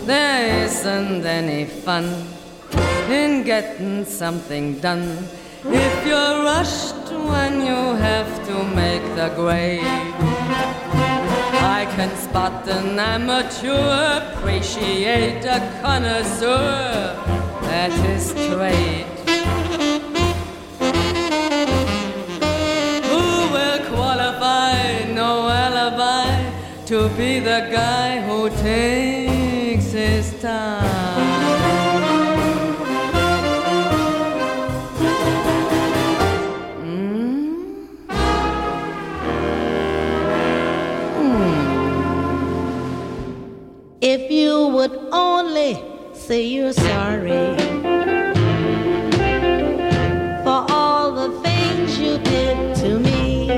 There isn't any fun in getting something done if you're rushed when you have to make the grade. I can spot an amateur, appreciate a connoisseur at his trade. Who will qualify, no alibi, to be the guy who takes his time? If you would only say you're sorry for all the things you did to me.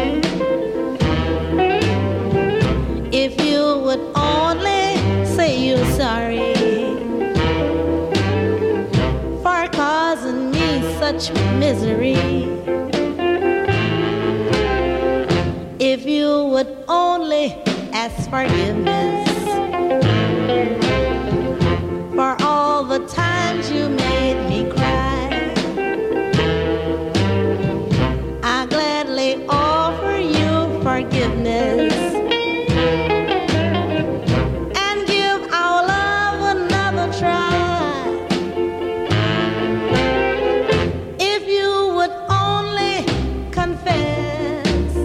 If you would only say you're sorry for causing me such misery. If you would only ask forgiveness for all the times you made me cry, I gladly offer you forgiveness and give our love another try. If you would only confess,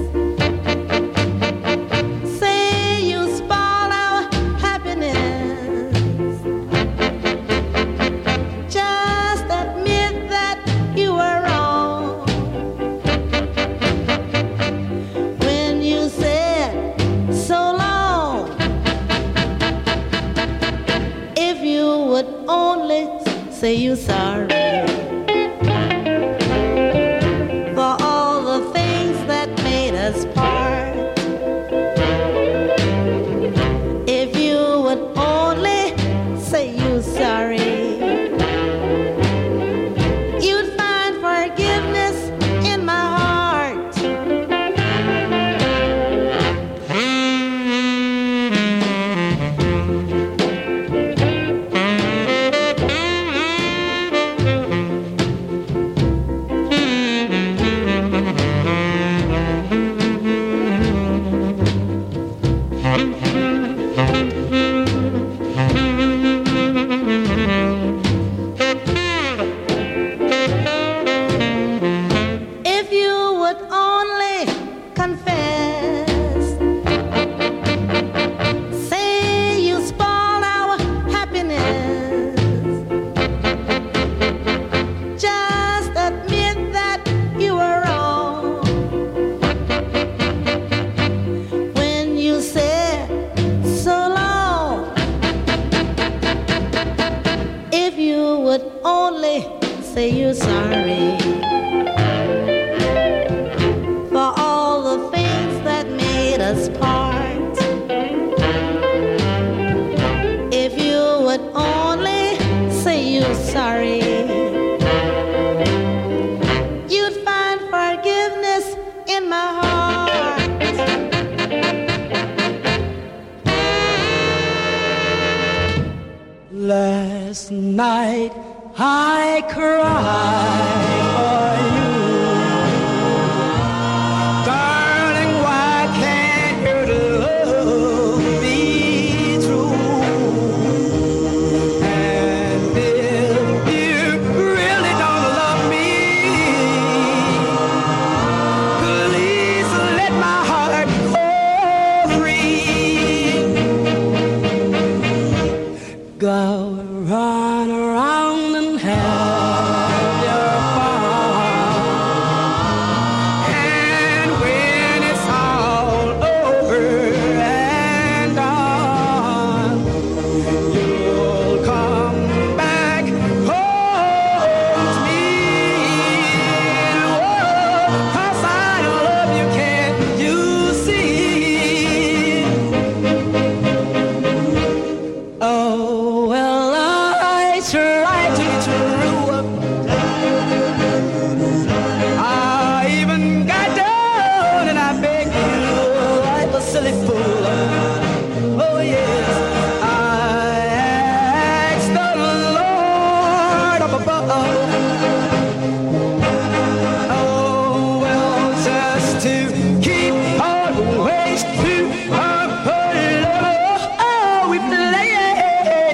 say you spoiled our happiness. Just admit that you were wrong when you said so long. If you would only say you're sorry for all the things that made us part. If you would only say you're sorry, you'd find forgiveness in my heart. If you would only confess, say you spoiled our happiness. Just admit that you were wrong when you said so long. If you would only say you're sorry for all the things that made us part. If you would only say you're sorry, you'd find forgiveness in my heart. Last night I cried for you. Darling, why can't your love be true? And if you really don't love me, please let my heart go free. Go run around and have your fun. And when it's all over and done, you'll come back home to me. Oh, 'cause I love you, can't you see? Oh, well,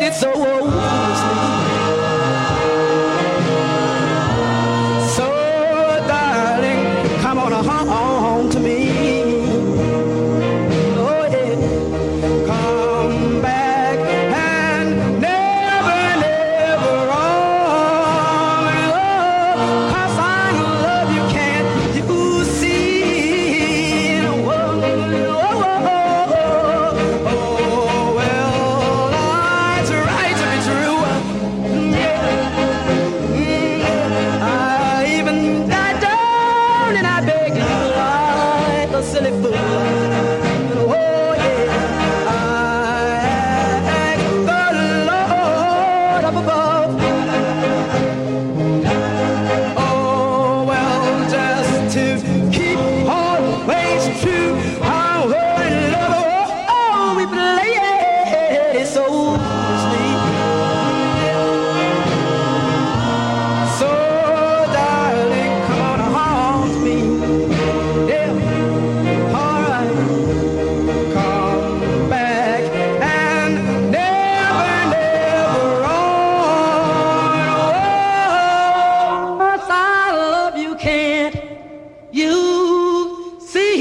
so so darling, come on home to me. Oh yeah, come back and never, never wrong. Oh, 'cause I love you, can't you see? Oh, well, it's right to be true. I even got down and I begged you like a silly fool. Oh yeah, I asked the Lord up above. Oh well, just to keep always true. Our love, oh, we play it so sweet. So darling, come on home to me. Yeah, alright. Come back and never, never wrong. 'Cause I love you, can't you see?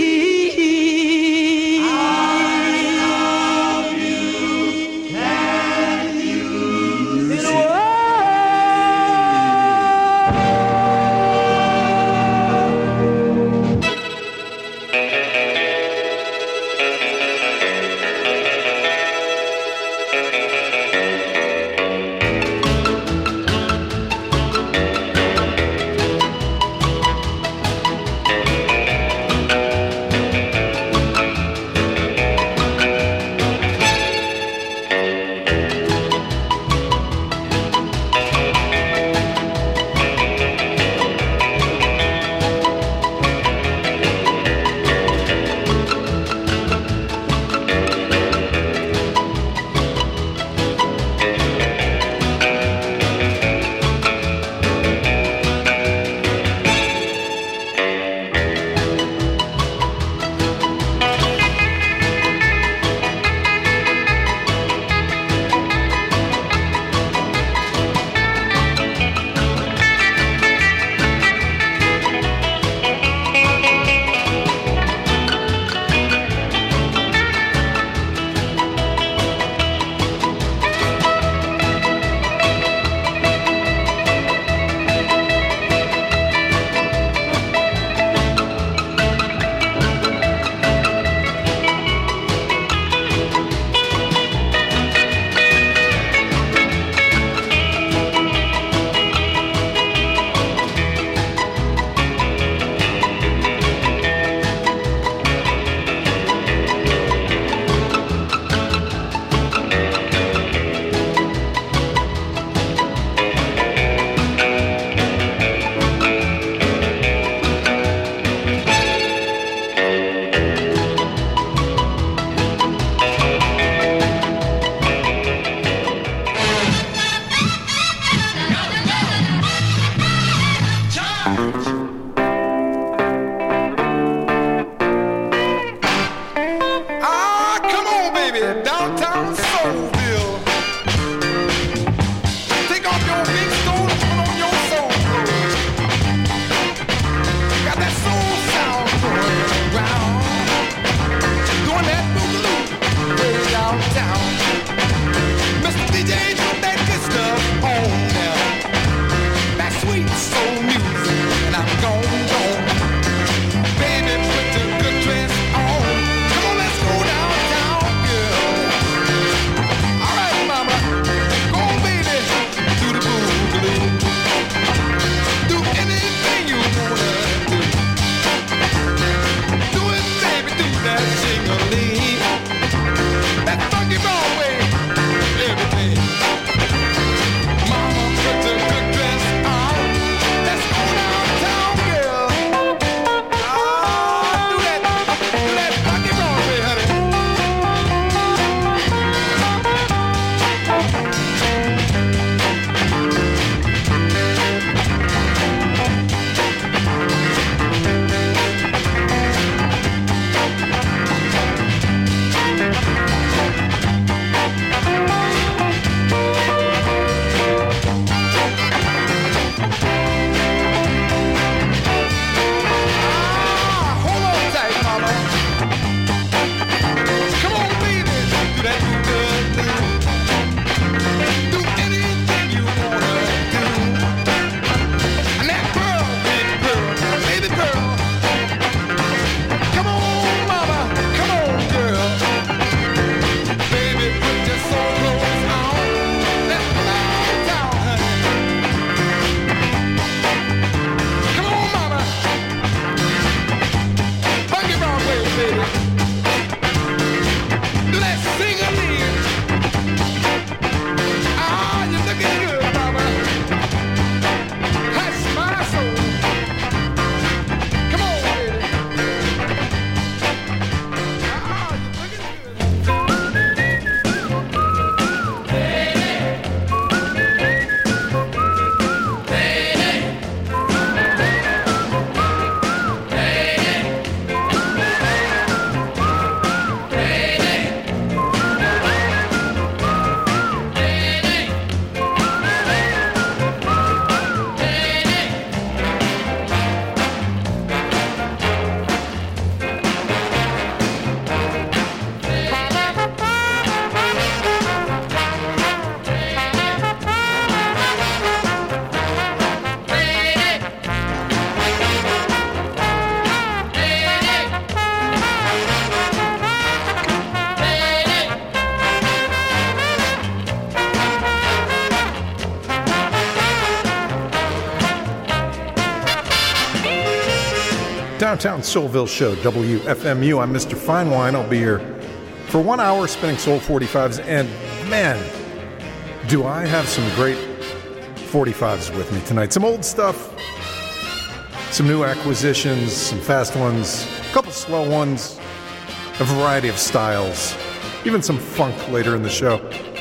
Downtown Soulville Show, WFMU. I'm Mr. Fine Wine. I'll be here for 1 hour spinning Soul 45s. And man, do I have some great 45s with me tonight. Some old stuff, some new acquisitions, some fast ones, a couple slow ones, a variety of styles, even some funk later in the show.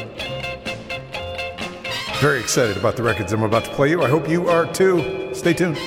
Very excited about the records I'm about to play you. I hope you are too. Stay tuned.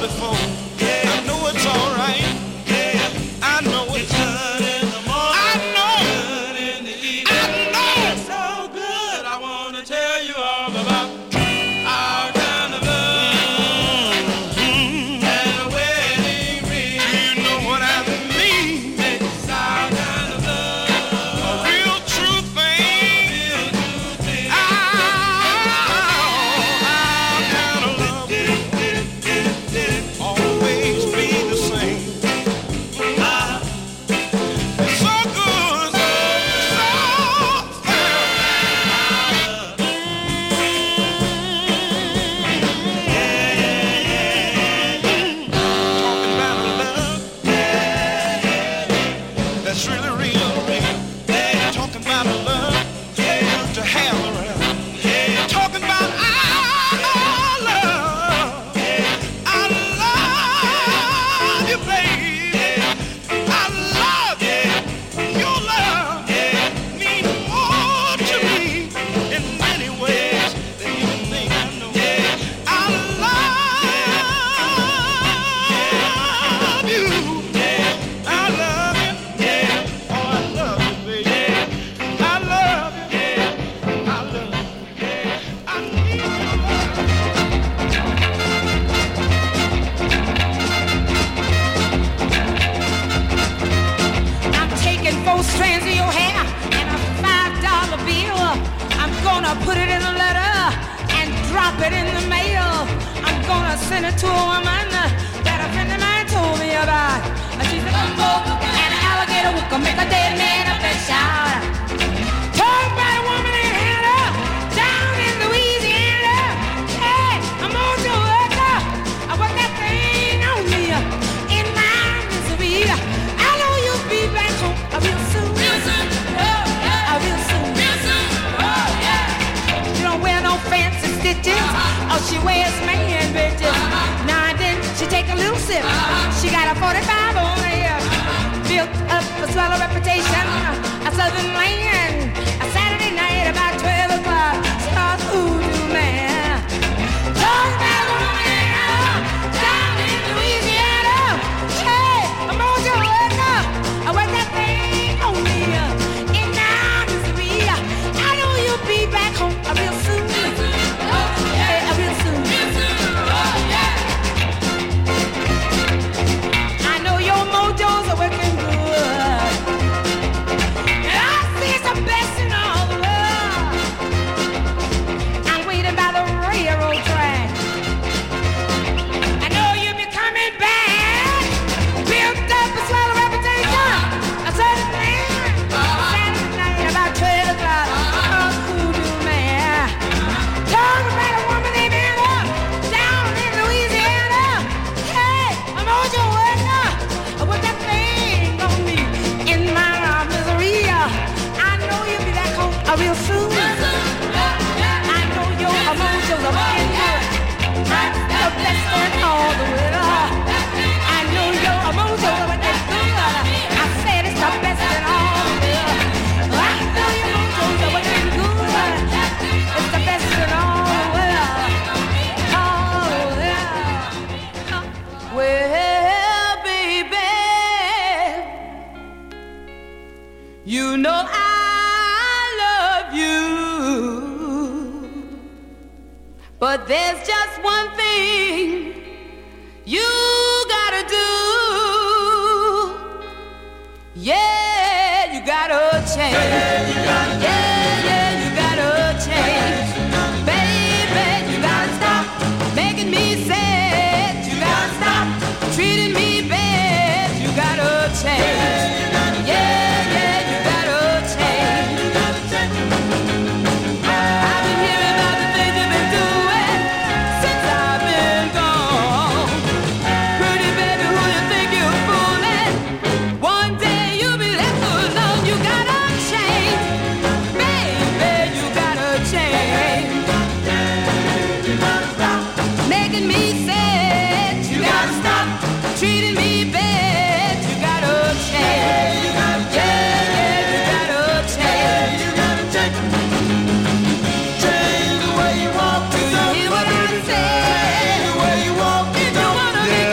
before. Yeah, I know it's alright. Yeah, I know it's good in the morning. I know. Good in the evening. I know it's so good. I wanna tell you all about our kind of love and a wedding ring. You know what I mean? It's our kind of love, a real true thing. Our kind of love always be the same. It's so good, so talking about love, that's really real. Talking about love, good to have around. Talking about our love, I love you, baby. I love you. Your love means more to me in many ways than you think I know. I love you. I love you. Oh, I love you, baby. I love you. I love you. I need your love. I'm taking 4 strands of your hair and a $5 bill. I'm gonna put it in a letter and drop it in the mail. I'm gonna send it to a woman that a friend of mine told me about. She's a gumbo and an alligator who can make a dead man up and shout. Talk about a woman in Hannah, down in Louisiana. Hey, I'm on your worker. I work that thing on me in my misery. I know you'll be back home real soon. Real soon. Real soon. Real soon. Oh, yeah. She don't wear no fancy stitches. Oh, she wears man bitches. Now and then she take a little sip. She got a 45 on her hip. Built up a swell reputation. A southern land. A Saturday night about 12 o'clock. Starts voodoo man. Talk about a woman down in Louisiana. Hey, I'm on your worker. I work that thing on me in my misery. I know you'll be back home real soon. Hey, real soon. I know your mojos are working good. And I see it's the best in all the world. I'm waiting by the railroad track. I know you'll be coming back. Built up a swell reputation. I said it, man. Saturday night about 12 o'clock. Oh, voodoo man. Talk about a woman named Anna down in Louisiana. Hey, I'm on your worker. With that thing on me in my misery. I know you'll be back home real soon. I know your emotions are working good. That's the best in all the world. I know your emotions are working good. I said it's the best in all the world. I know your emotions are working good. It's the best in all the world. All the world. Well, baby, you know I love you, but there's just one thing you gotta do. Yeah, you gotta change. Yeah, you gotta change. Baby, you gotta stop making me sad. You gotta stop treating me bad. You gotta change. Yeah, you gotta change. I've been hearing about the things you've been doing since I've been gone. Pretty baby, who you think you're fooling? One day you'll be left alone. You gotta change. Baby, you gotta change. Making me sad. You gotta stop treating me bad. You gotta change. Yeah, you gotta change. Change the way you walk. Do you hear what I say? The way you walk. If you wanna be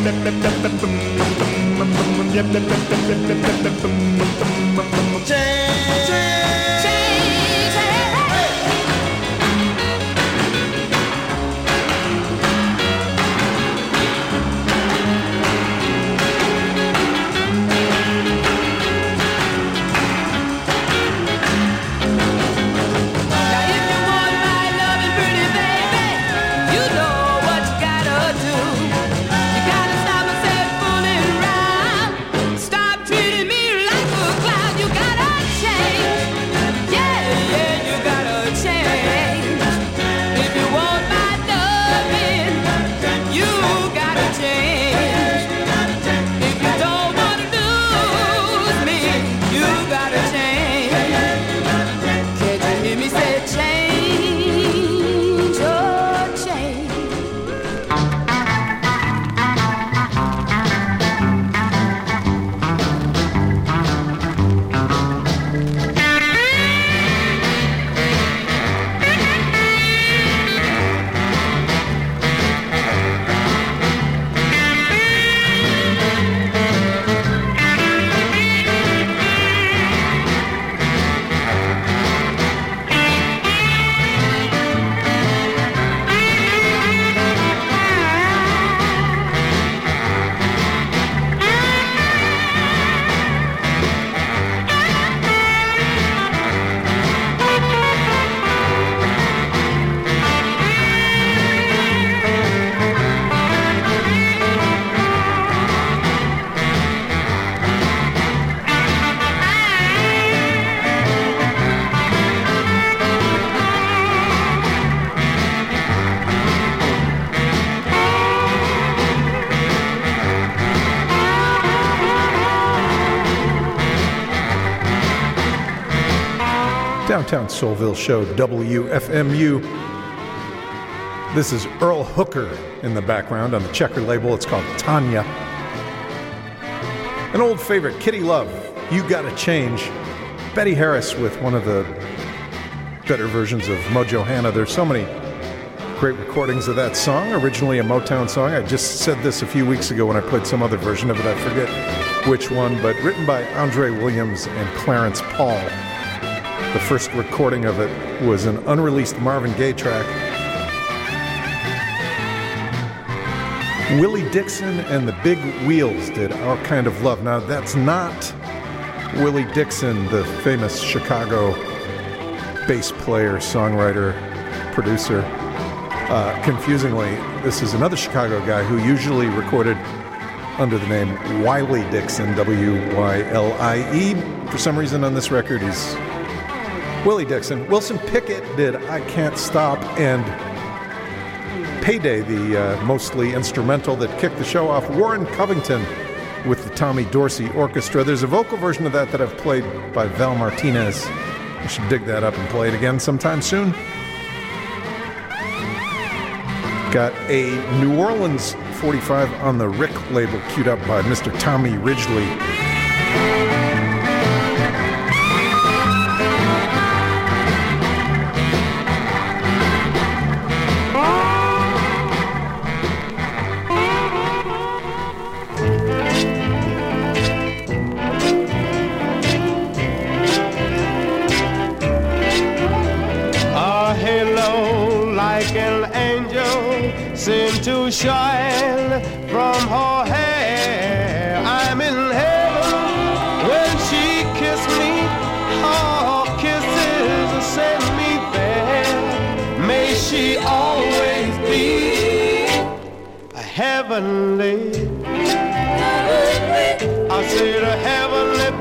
Downtown Soulville Show, WFMU. This is Earl Hooker in the background on the Checker label. It's called Tanya. An old favorite, Kitty Love, You Gotta Change. Betty Harris with one of the better versions of Mojo Hannah. There's so many great recordings of that song, originally a Motown song. I just said this a few weeks ago when I played some other version of it. I forget which one, but written by Andre Williams and Clarence Paul. The first recording of it was an unreleased Marvin Gaye track. Willie Dixon and the Big Wheels did Our Kind of Love. Now, that's not Willie Dixon, the famous Chicago bass player, songwriter, producer. Confusingly, this is another Chicago guy who usually recorded under the name Wiley Dixon, W-Y-L-I-E. For some reason on this record, he's Willie Dixon. Wilson Pickett did I Can't Stop, and Payday, the mostly instrumental that kicked the show off. Warren Covington with the Tommy Dorsey Orchestra. There's a vocal version of that I've played by Val Martinez. I should dig that up and play it again sometime soon. Got a New Orleans 45 on the Rick label queued up by Mr. Tommy Ridgely. Seem to shine from her hair. I'm in heaven when she kissed me. Her kisses send me there. May she always be a heavenly. I said a heavenly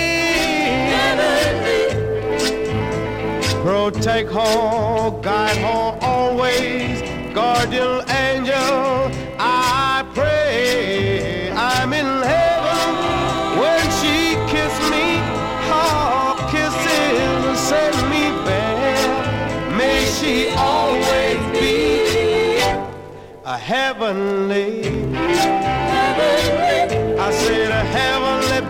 babe. Protect her, guide her always. Guardian angel, I pray. I'm in heaven when she kissed me. Her kisses send me there. May she always be a heavenly. I said a heavenly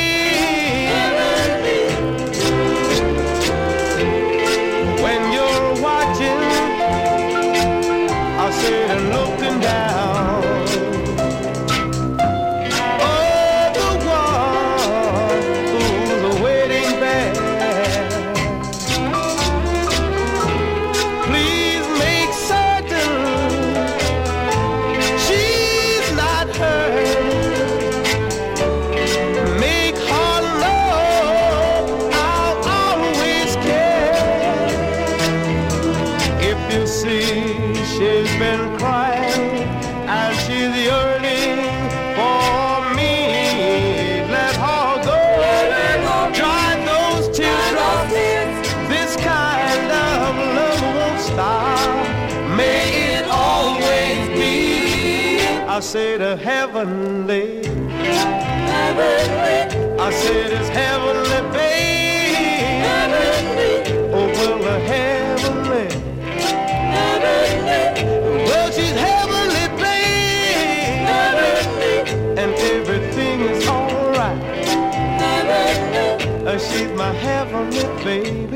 babe. When you're watching, I said looking down, you see, she's been crying and she's yearning for me. Let her go, dry those teardrops. This kind of love won't stop. May it always be. I said a heavenly. I said it's heavenly, babe. Oh, well, the heavenly. Well, she's heavenly, babe. And everything is alright. She's my heavenly baby.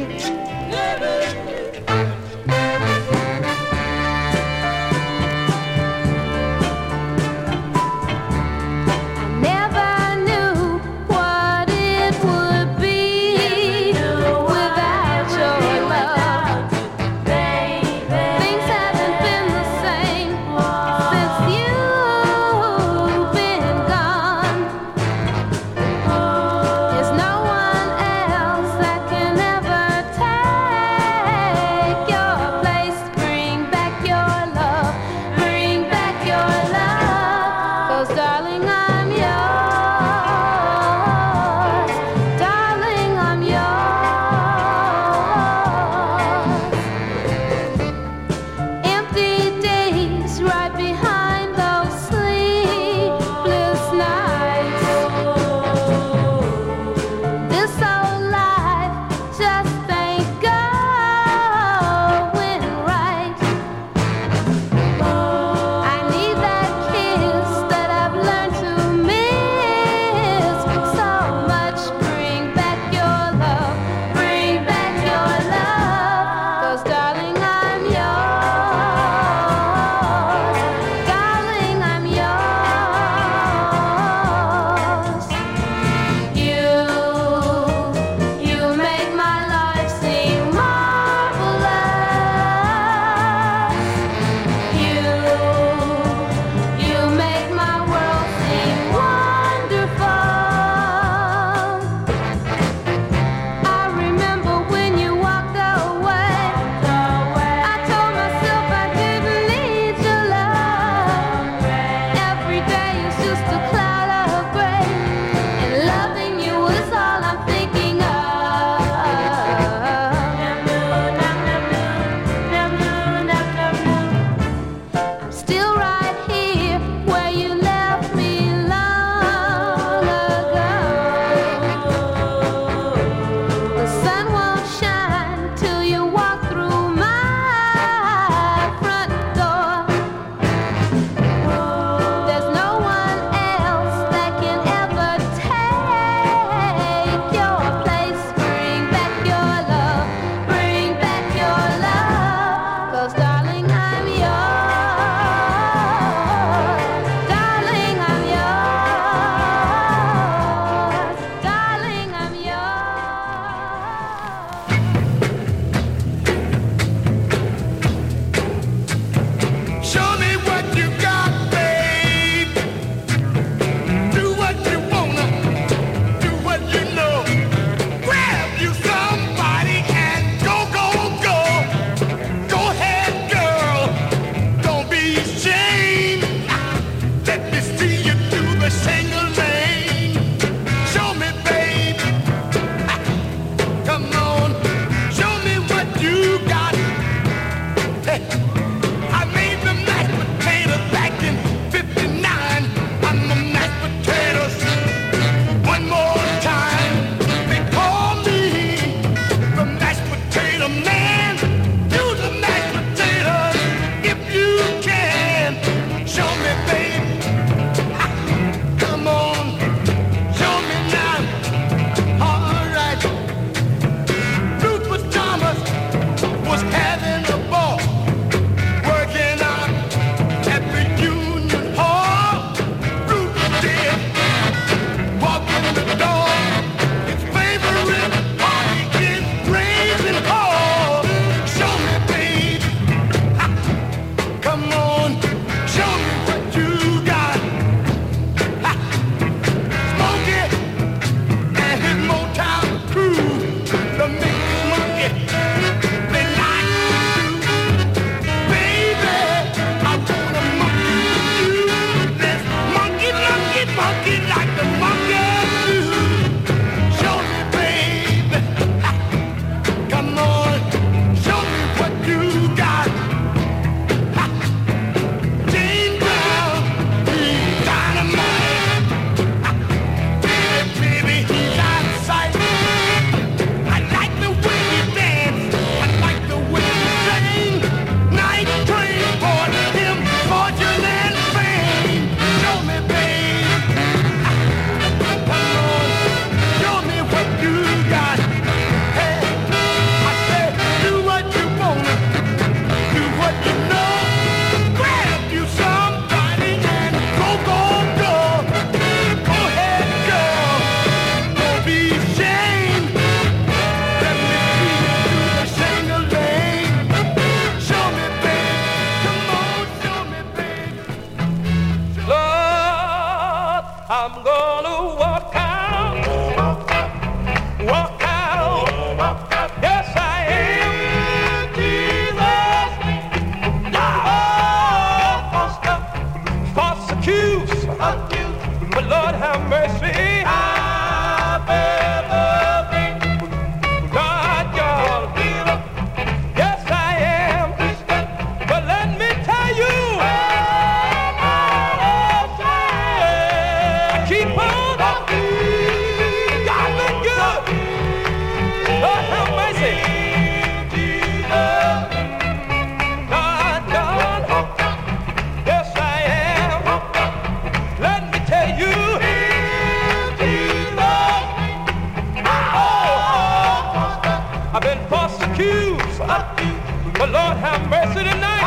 Lord have mercy tonight.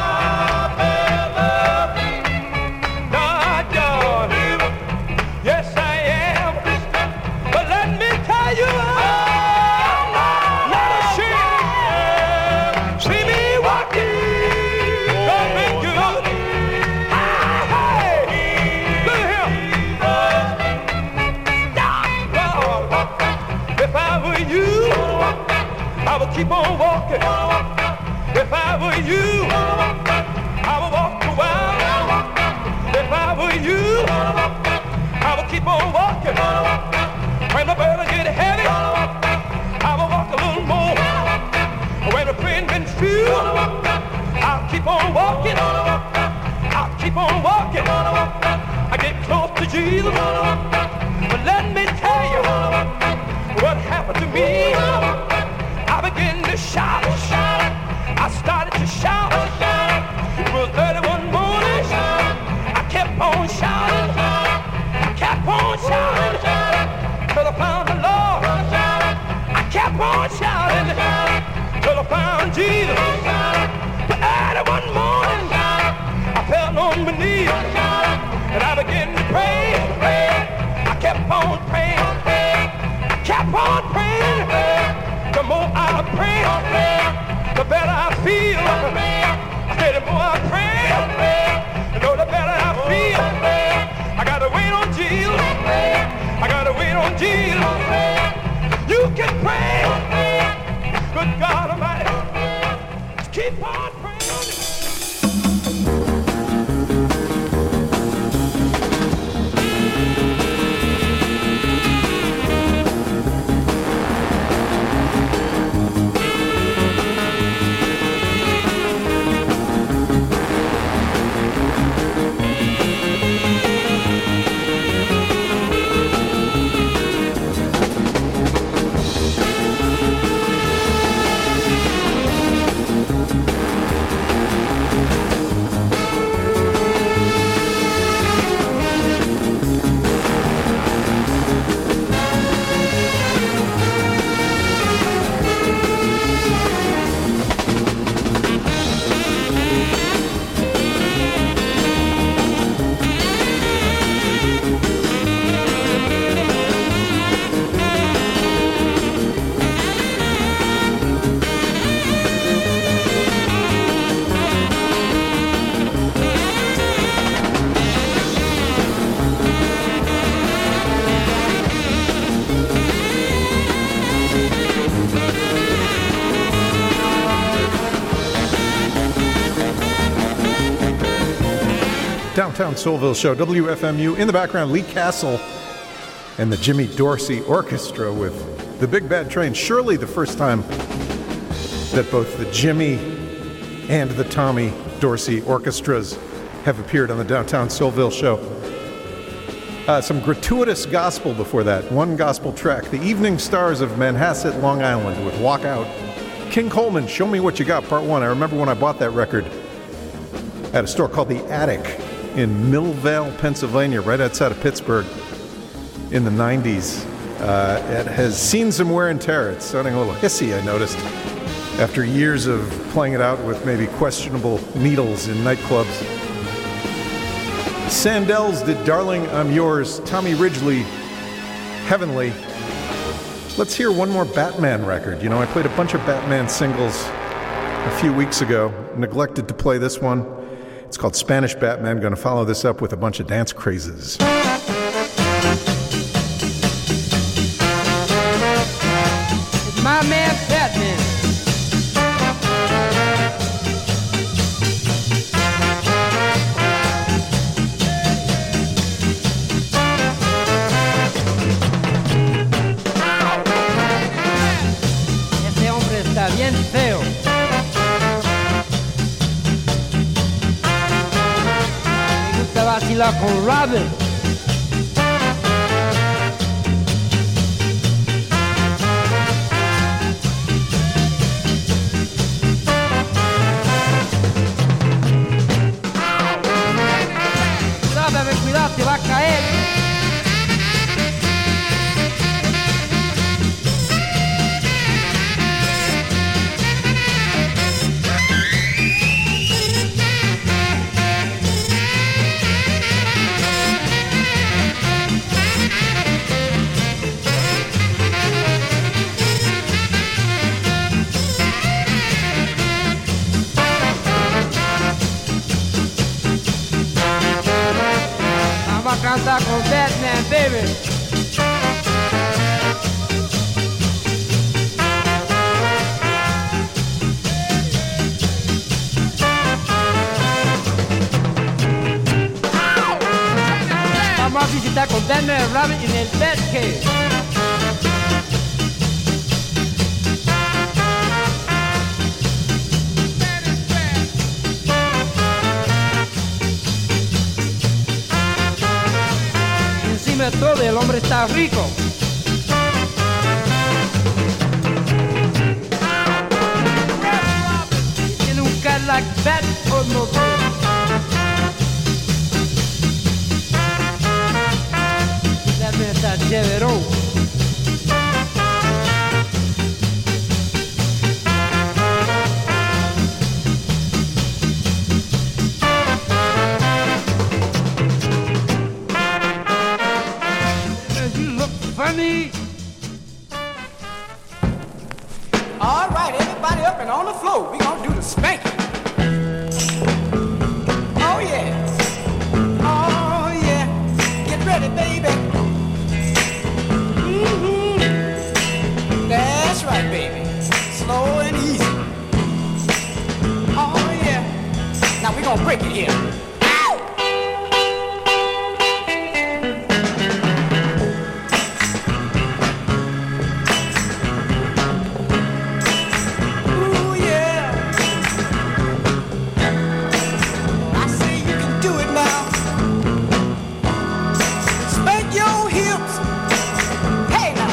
God, God. Yes, I am. But let me tell you, I'm not ashamed. See me walking. God been good. Hey, look at him. If I were you, I would keep on walking. If I were you, I would walk a while. If I were you, I would keep on walking. When the burden get heavy, I will walk a little more. When the pain been few, I'll keep on walking. I'll keep on walking. I get close to Jesus. But let me tell you what happened to me. I began to shout. I started to shout. It was early one morning. I kept on shouting. I kept on shouting till I found the Lord. I kept on shouting till I found Jesus. But early one morning, I fell on my knees and I began to pray. I kept on praying. I kept on praying. The more I pray, the better I feel. I said the more I pray, the better I feel. I gotta wait on Jesus. I gotta wait on Jesus. You can pray. Good God Almighty. Keep on praying. Downtown Soulville Show, WFMU. In the background, Lee Castle and the Jimmy Dorsey Orchestra with the Big Bad Train. Surely the first time that both the Jimmy and the Tommy Dorsey Orchestras have appeared on the Downtown Soulville Show. Some gratuitous gospel before that. One gospel track, The Evening Stars of Manhasset, Long Island with Walk Out. King Coleman, Show Me What You Got, Part 1. I remember when I bought that record at a store called The Attic in Millvale, Pennsylvania, right outside of Pittsburgh in the 90s. It has seen some wear and tear. It's sounding a little hissy, I noticed, after years of playing it out with maybe questionable needles in nightclubs. Sandels did Darling, I'm Yours. Tommy Ridgely, Heavenly. Let's hear one more Batman record. You know, I played a bunch of Batman singles a few weeks ago. Neglected to play this one. It's called Spanish Batman. Going to follow this up with a bunch of dance crazes. It's my man Batman. Ese hombre está bien feo. Vacilar con Robin. Cuidado, te va a caer. cantar con Batman, baby. Vamos a visitar con Batman Rabbit en el Batcave. Encima de todo el hombre está rico. Tiene un Cadillac Batmobile. Está chéverón. You look funny. All right, everybody up and on the floor. We gonna do the spanking. Oh yeah. Oh yeah. Get ready, baby. That's right, baby. Slow and easy. Oh, yeah. Now we're gonna break it here. Ow! Ooh, yeah. I say you can do it now. Spank your hips. Hey, now.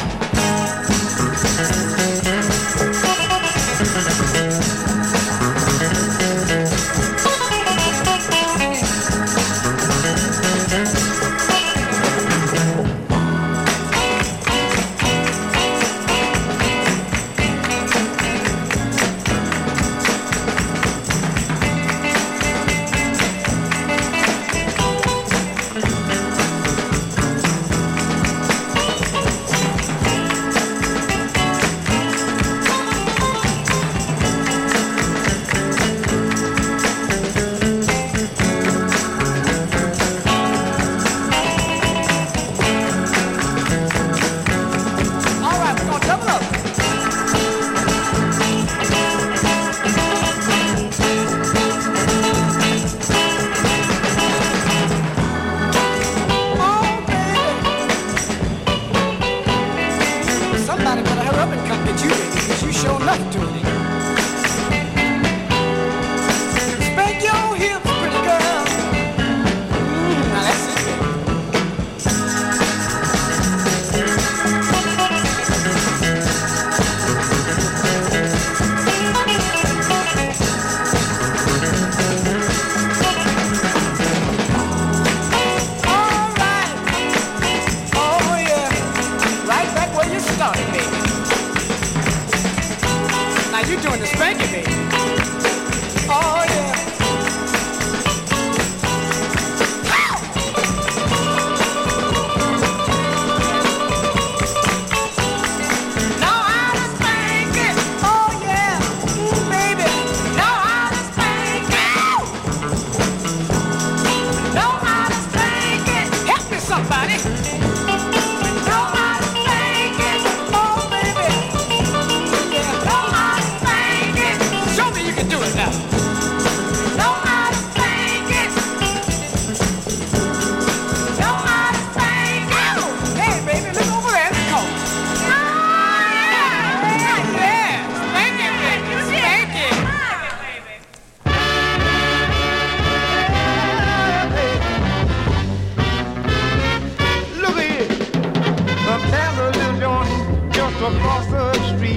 across the street.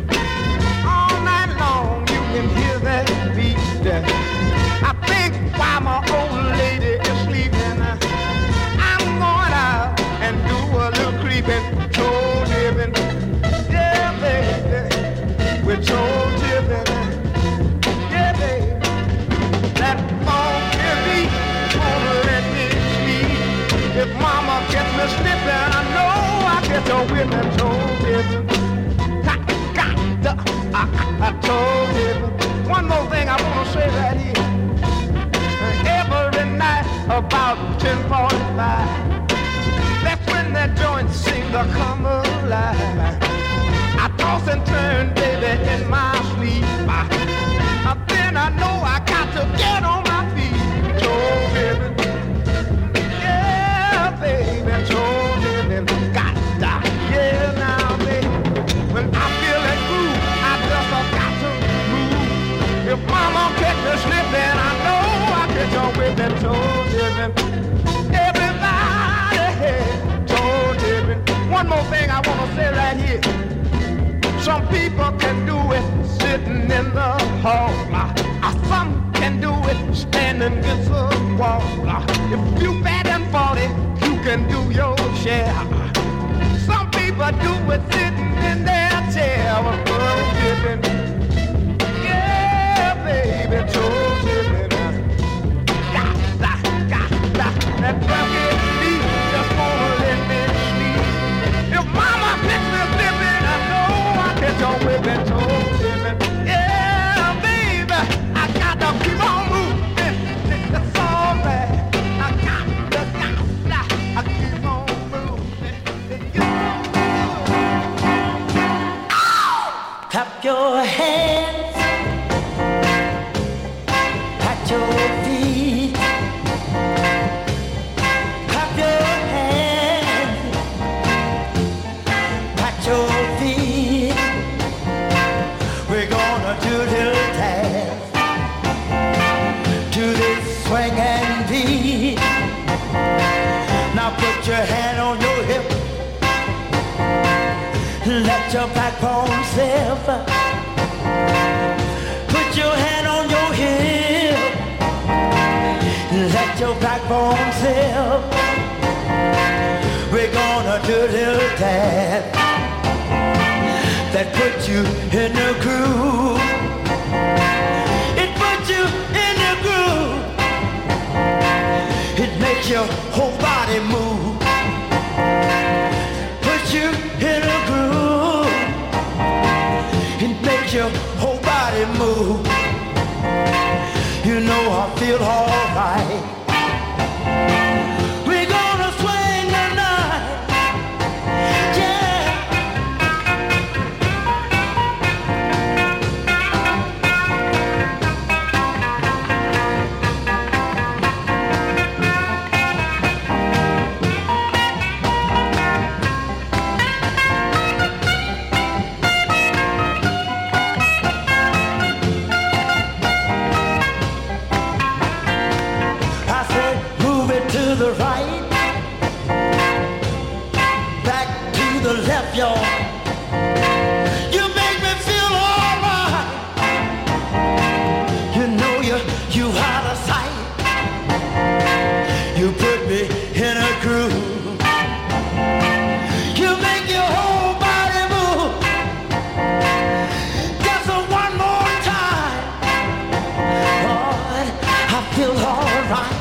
All night long you can hear that beat. I think while my old lady is sleeping, I'm going out and do a little creeping, toe tipping. Yeah, baby, we're toe tipping. Yeah, baby, that funky beat gonna let me sleep. If mama gets me slipping, I know I get her with me toe tipping. I told him. One more thing I want to say right here. Every night about 10:45. to come alive. I toss and turn, baby, in my sleep. Then I know I got to get on my feet. Oh, baby. Yeah, baby. Oh, baby. Got to. Yeah, now, baby. When I feel that groove, I just got to move. If mama catch me slipping, I know I catch on with that toe dipping. Everybody, toe dipping. One more thing I want to say right here. Some people can do it sitting in the hall. Some can do it standing against the wall. If you fat and 40, you can do your share. Some people do it sitting in their chair. Yeah, baby, toe dipping. That funky beat just wanna let me sleep. If mama picks me slipping, I know I catch on with that toe dipping. Yeah, baby, I got to keep on moving. It's all right. I got to keep on moving. Clap your hands, pat your feet. Clap your hands, pat your feet. We're gonna do little dance to this swing and beat. Now put your hand on your hip, let your backbone slip. Put your hand on your hip, let your backbone slip. We're gonna do a little dance that puts you in the groove. It puts you in the groove. It makes your whole body move. Puts you in the groove. It makes your whole body move. You know I feel alright. We're gonna swing tonight. Yeah. The right, back to the left, y'all. You make me feel alright. You know you out of sight. You put me in a groove. You make your whole body move. Just one more time. Lord, I feel alright.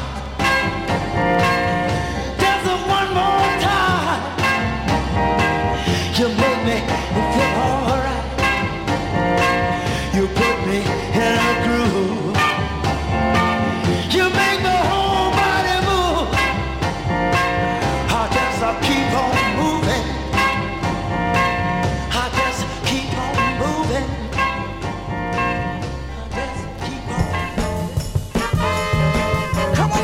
You make me feel alright. You put me in a groove. You make my whole body move. I guess I'll keep on moving. I guess I'll keep on moving. I guess I'll keep on moving. Come on.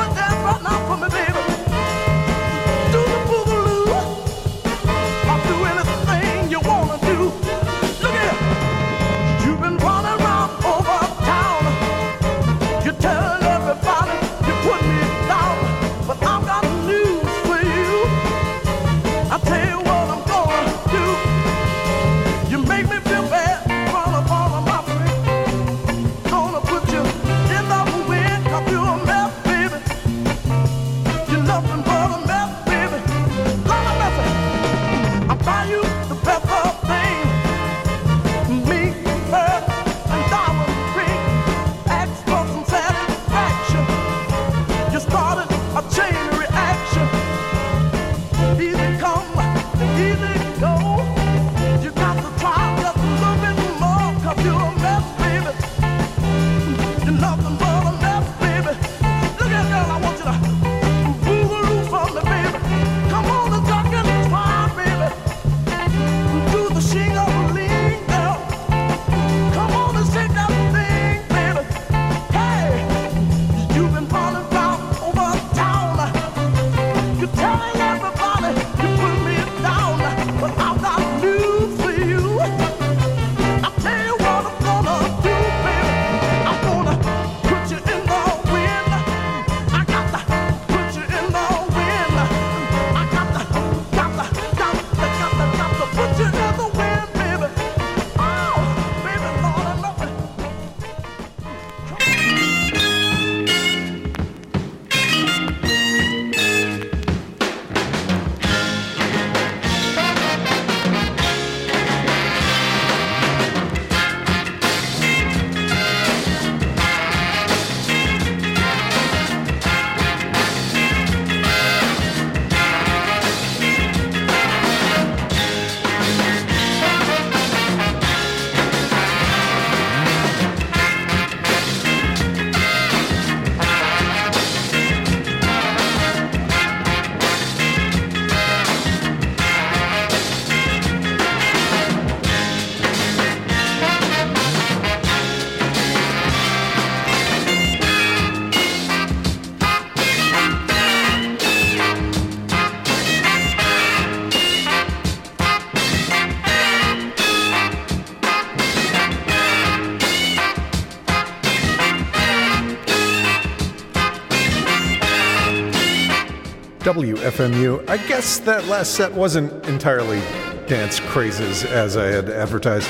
WFMU. I guess that last set wasn't entirely dance crazes as I had advertised.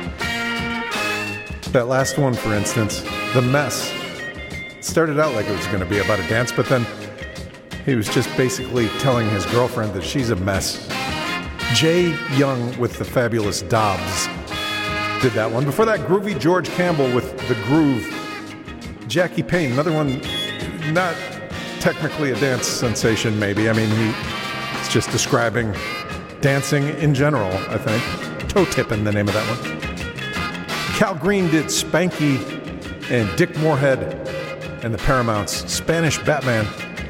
That last one, for instance, The Mess, started out like it was going to be about a dance, but then he was just basically telling his girlfriend that she's a mess. Jay Young with the Fabulous Dobbs did that one. Before that, groovy George Campbell with The Groove. Jackie Payne, another one, not technically a dance sensation, maybe. I mean, he's just describing dancing in general, I think. Toe Tippin', the name of that one. Cal Green did Spanky, and Dick Moorhead and the Paramounts, Spanish Batman.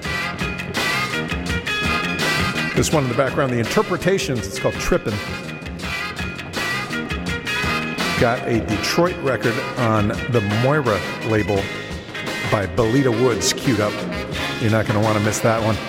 This one in the background, the Interpretations, it's called Trippin'. Got a Detroit record on the Moira label by Belita Woods queued up. You're not going to want to miss that one.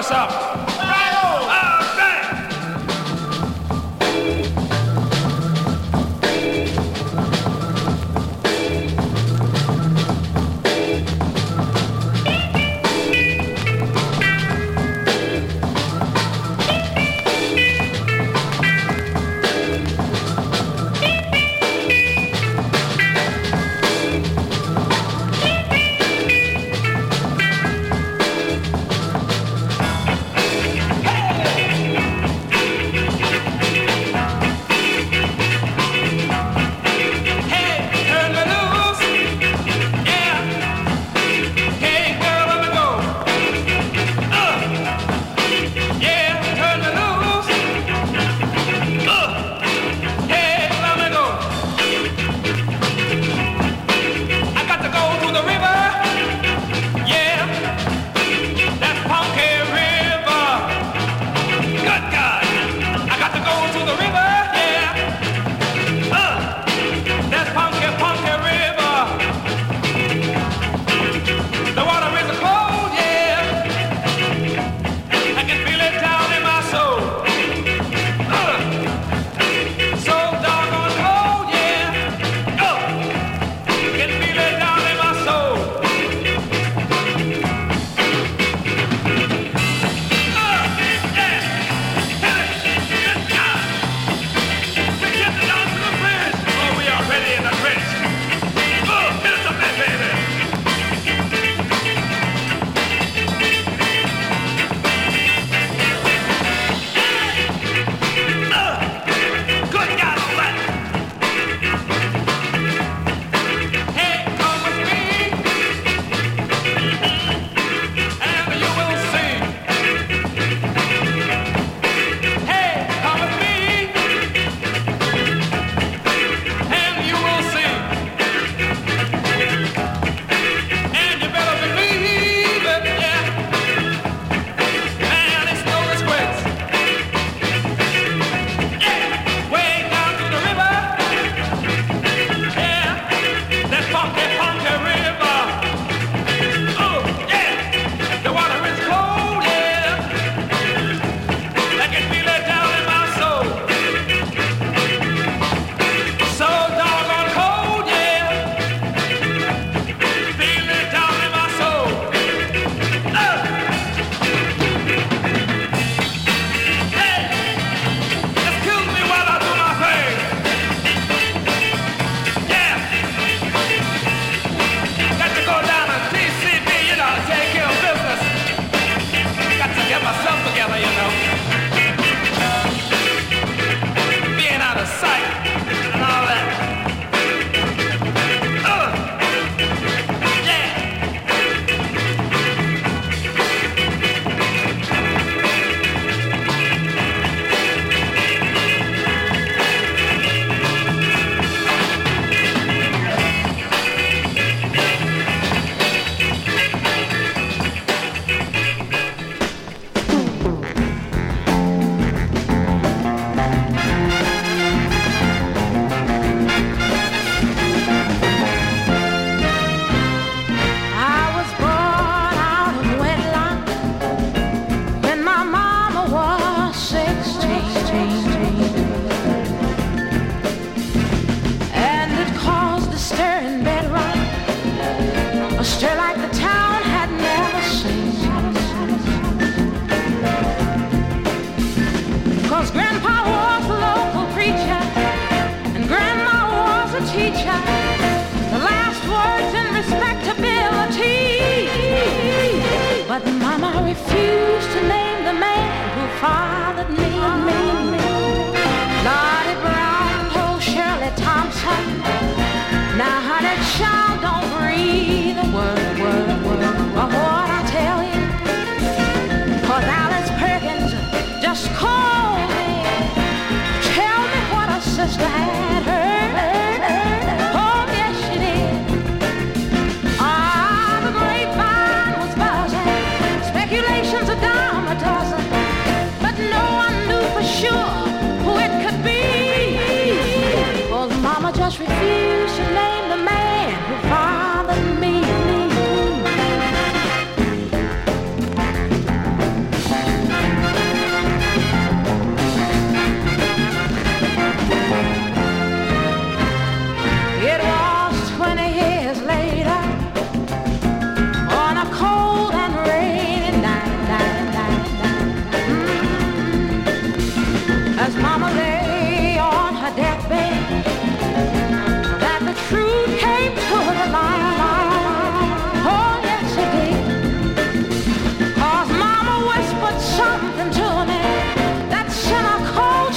us up. Right on. All right.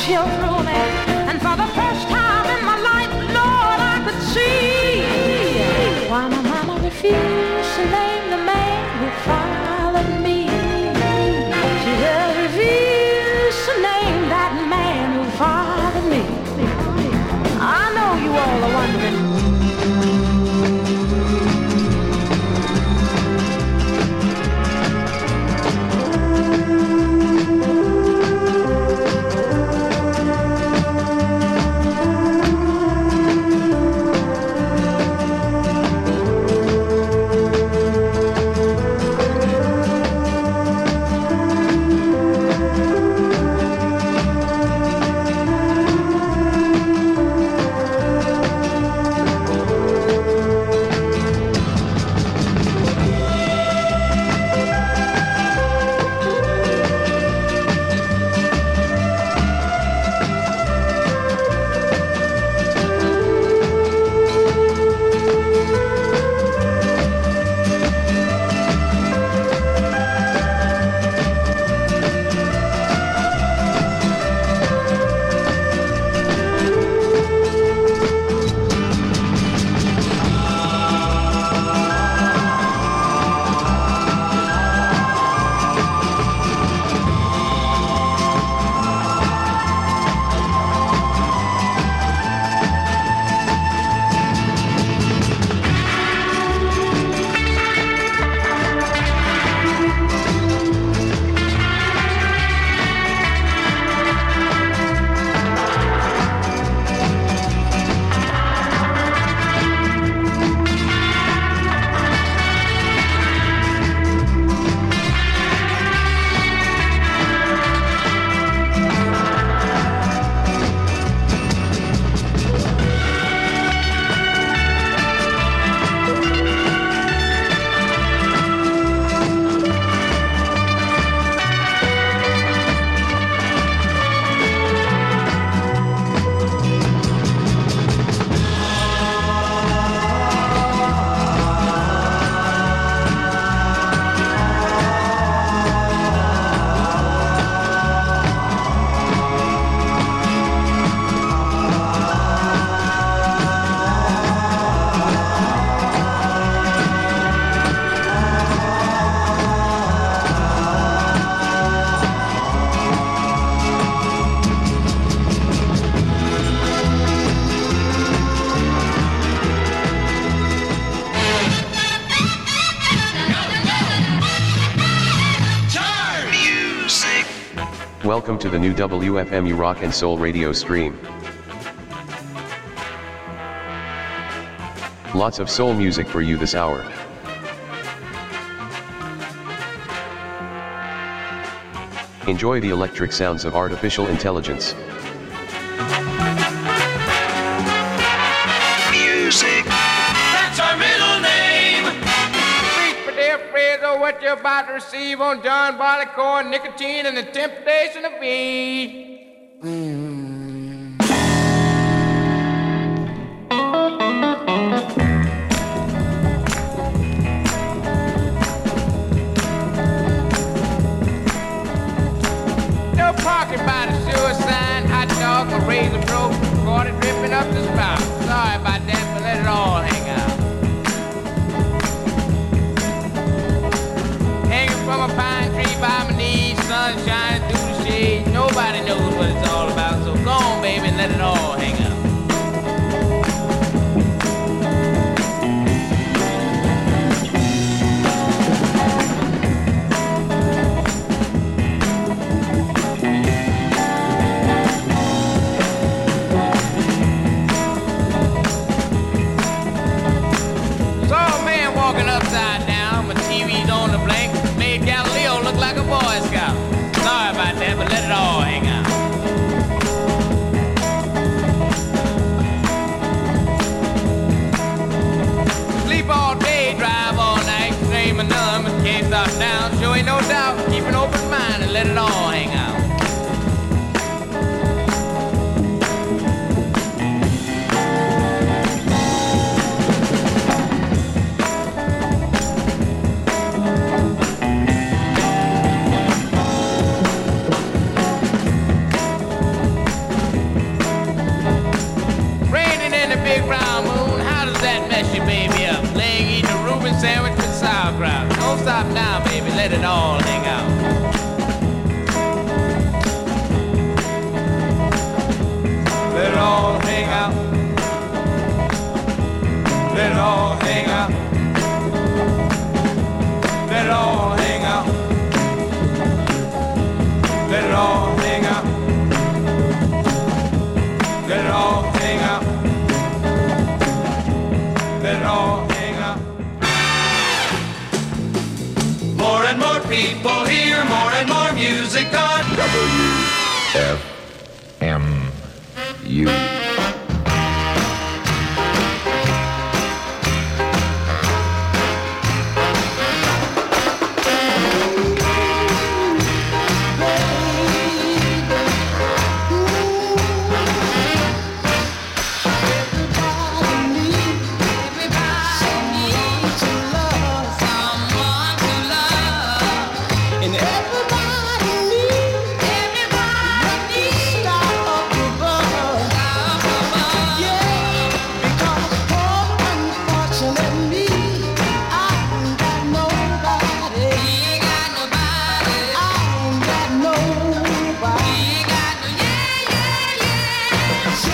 chill through me. And for the first time in my life, Lord, I could see why my mama refused to name the man who fathered me. She just refused to name that man who fathered me. I know you all are wondering. Welcome to the new WFMU Rock and Soul radio stream. Lots of soul music for you this hour. Enjoy the electric sounds of artificial intelligence. Music, that's our middle name. Sweet potato phrase of what you're about to receive on John Barleycorn, nicotine, and the temptation of weed. Parking by the suicide, hot dog, a razor broke, water dripping up the spout. Sorry about that, but let it all hang out. Hanging from a pine tree by my knees, sun shining through the shade. Nobody knows what it's all about, so go on, baby, and let it all hang out. Upside down, my TV's on the blank, made Galileo look like a boy. people hear more and more music on WFMU.